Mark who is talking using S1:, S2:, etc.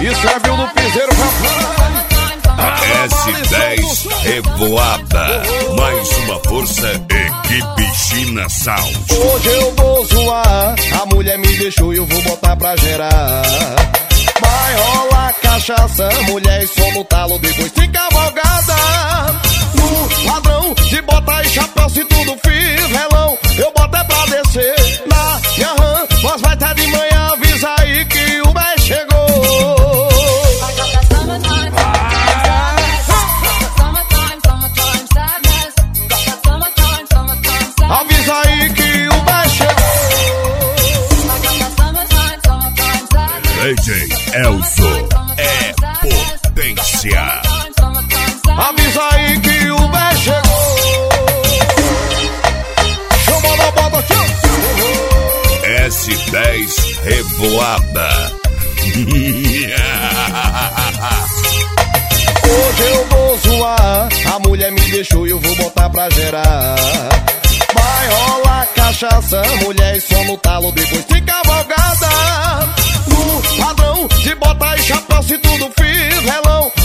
S1: Isso é Bill do Piseiro,
S2: S10 Revoada. Mais uma força, equipe China Sound.
S1: Hoje eu vou zoar, a mulher me deixou e eu vou botar pra gerar. Vai rolar cachaça, mulher e som no talo, depois tem cavalgada. No ladrão de bota e chapéu, se tudo fivelão, eu boto é pra descer na minha RAM. Nós vai tá de manhã, avisa aí que o bem chegou. Avisa aí que o bem chegou.
S2: DJ Elzo é potência.
S1: Avisa aí que o bem chegou. Chama na bota,
S2: S10 Revoada.
S1: Hoje eu vou zoar, a mulher me deixou e eu vou botar pra gerar. Vai rolar cachaça, mulher e som no talo, depois tem cavalgada. No padrão de bota e chapéu, se tudo fivelão,